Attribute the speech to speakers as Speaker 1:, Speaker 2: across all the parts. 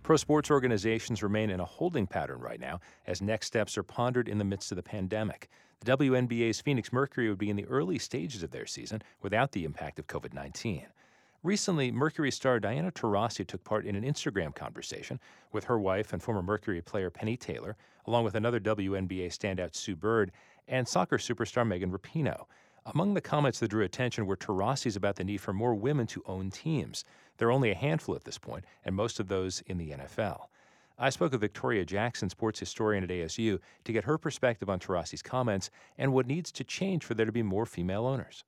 Speaker 1: Pro sports organizations remain in a holding pattern right now as next steps are pondered in the midst of the pandemic. The WNBA's Phoenix Mercury would be in the early stages of their season without the impact of COVID 19. Recently, Mercury star Diana Taurasi took part in an Instagram conversation with her wife and former Mercury player Penny Taylor, along with another WNBA standout Sue Bird and soccer superstar Megan Rapinoe. Among the comments that drew attention were Taurasi's about the need for more women to own teams. There are only a handful at this point, and most of those in the NFL. I spoke with Victoria Jackson, sports historian at ASU, to get her perspective on Taurasi's comments and what needs to change for there to be more female owners.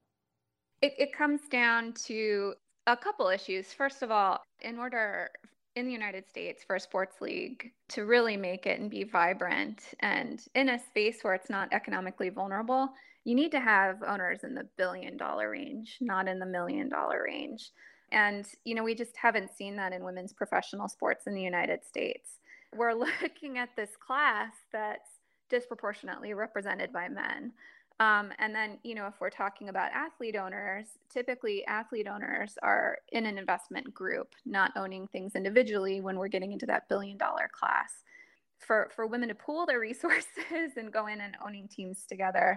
Speaker 2: It comes down to a couple issues. First of all, in order in the United States for a sports league to really make it and be vibrant and in a space where it's not economically vulnerable, you need to have owners in the $1 billion range, not in the $1 million range. And, we just haven't seen that in women's professional sports in the United States. We're looking at this class that's disproportionately represented by men. And then, if we're talking about athlete owners, typically athlete owners are in an investment group, not owning things individually when we're getting into that $1 billion class. For women to pool their resources and go in and owning teams together,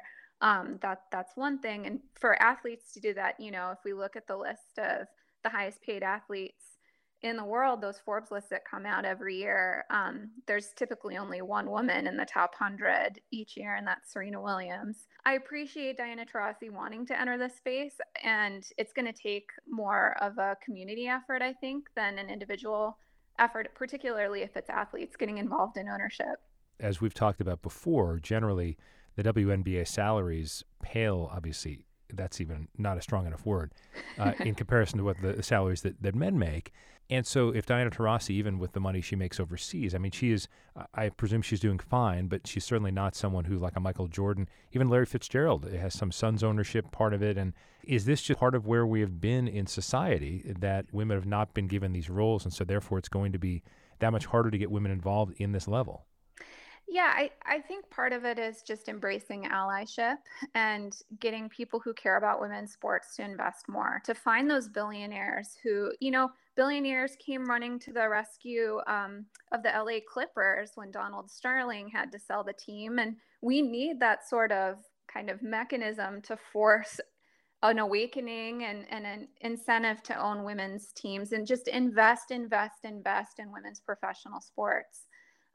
Speaker 2: that's one thing. And for athletes to do that, if we look at the list of the highest paid athletes in the world, those Forbes lists that come out every year, there's typically only one woman in the top 100 each year, and that's Serena Williams. I appreciate Diana Taurasi wanting to enter this space, and it's going to take more of a community effort, I think, than an individual effort, particularly if it's athletes getting involved in ownership.
Speaker 1: As we've talked about before, generally the WNBA salaries pale, obviously, that's even not a strong enough word, in comparison to what the salaries that men make. And so if Diana Taurasi, even with the money she makes overseas, I mean, I presume she's doing fine, but she's certainly not someone who, like a Michael Jordan, even Larry Fitzgerald, has some Suns ownership part of it. And is this just part of where we have been in society, that women have not been given these roles, and so therefore it's going to be that much harder to get women involved in this level?
Speaker 2: Yeah, I think part of it is just embracing allyship and getting people who care about women's sports to invest more, to find those billionaires who, billionaires came running to the rescue of the LA Clippers when Donald Sterling had to sell the team. And we need that sort of kind of mechanism to force an awakening and an incentive to own women's teams and just invest in women's professional sports.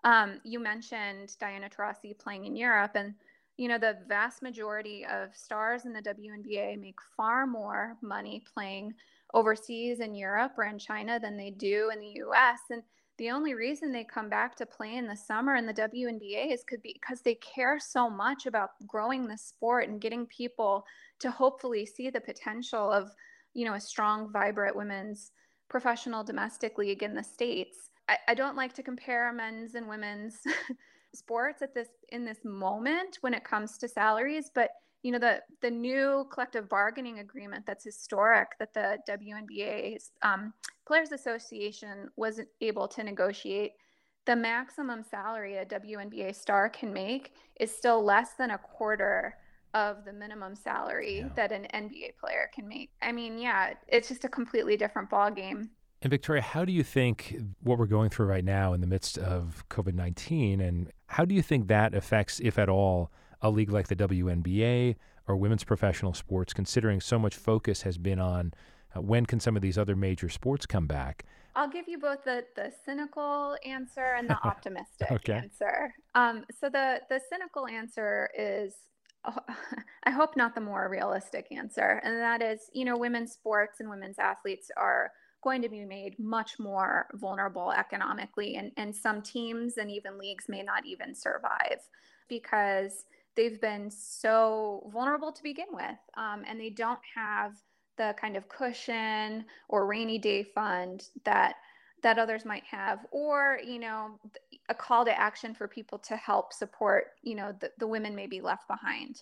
Speaker 2: You mentioned Diana Taurasi playing in Europe, and the vast majority of stars in the WNBA make far more money playing overseas in Europe or in China than they do in the U.S. And the only reason they come back to play in the summer in the WNBA is because they care so much about growing the sport and getting people to hopefully see the potential of, a strong, vibrant women's professional domestic league in the States. I don't like to compare men's and women's sports in this moment when it comes to salaries, but the new collective bargaining agreement that's historic that the WNBA's Players Association was able to negotiate, the maximum salary a WNBA star can make is still less than a quarter of the minimum salary that an NBA player can make. I mean, yeah, it's just a completely different ballgame.
Speaker 1: And Victoria, how do you think what we're going through right now in the midst of COVID-19, and how do you think that affects, if at all, a league like the WNBA or women's professional sports, considering so much focus has been on when can some of these other major sports come back?
Speaker 2: I'll give you both the cynical answer and the optimistic
Speaker 1: Okay.
Speaker 2: answer. So the cynical answer is, I hope not the more realistic answer, and that is, women's sports and women's athletes are going to be made much more vulnerable economically, and some teams and even leagues may not even survive because they've been so vulnerable to begin with, and they don't have the kind of cushion or rainy day fund that others might have, or a call to action for people to help support the women may be left behind,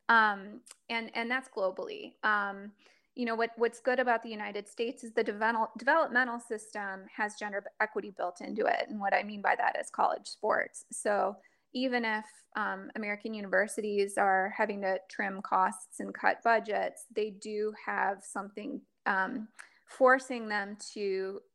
Speaker 2: and that's globally. What's good about the United States is the developmental system has gender equity built into it. And what I mean by that is college sports. So even if American universities are having to trim costs and cut budgets, they do have something forcing them to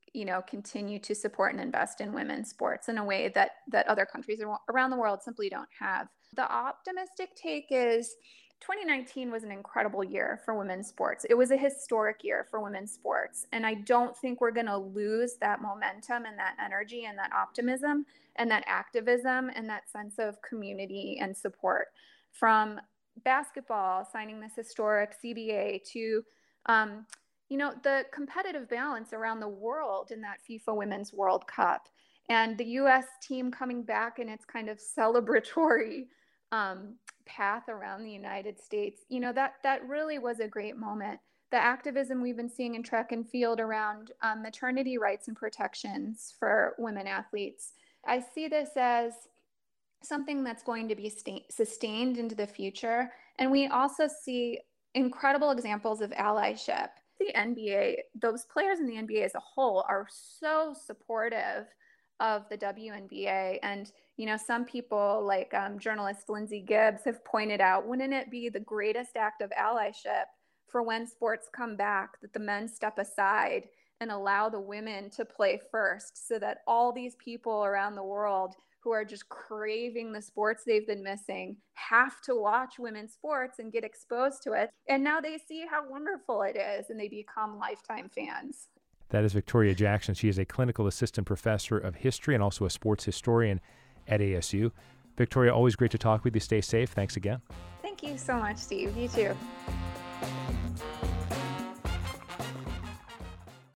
Speaker 2: continue to support and invest in women's sports in a way that other countries around the world simply don't have. The optimistic take is 2019 was an incredible year for women's sports. It was a historic year for women's sports. And I don't think we're going to lose that momentum and that energy and that optimism and that activism and that sense of community and support. From basketball signing this historic CBA to the competitive balance around the world in that FIFA Women's World Cup, and the U.S. team coming back in its kind of celebratory path around the United States. That really was a great moment. The activism we've been seeing in track and field around maternity rights and protections for women athletes. I see this as something that's going to be sustained into the future. And we also see incredible examples of allyship. The NBA, those players in the NBA as a whole are so supportive of the WNBA. And, some people like journalist Lindsay Gibbs have pointed out, wouldn't it be the greatest act of allyship for when sports come back that the men step aside and allow the women to play first, so that all these people around the world who are just craving the sports they've been missing have to watch women's sports and get exposed to it. And now they see how wonderful it is and they become lifetime fans.
Speaker 1: That is Victoria Jackson. She is a clinical assistant professor of history and also a sports historian at ASU. Victoria, always great to talk with you. Stay safe. Thanks again.
Speaker 2: Thank you so much, Steve. You too.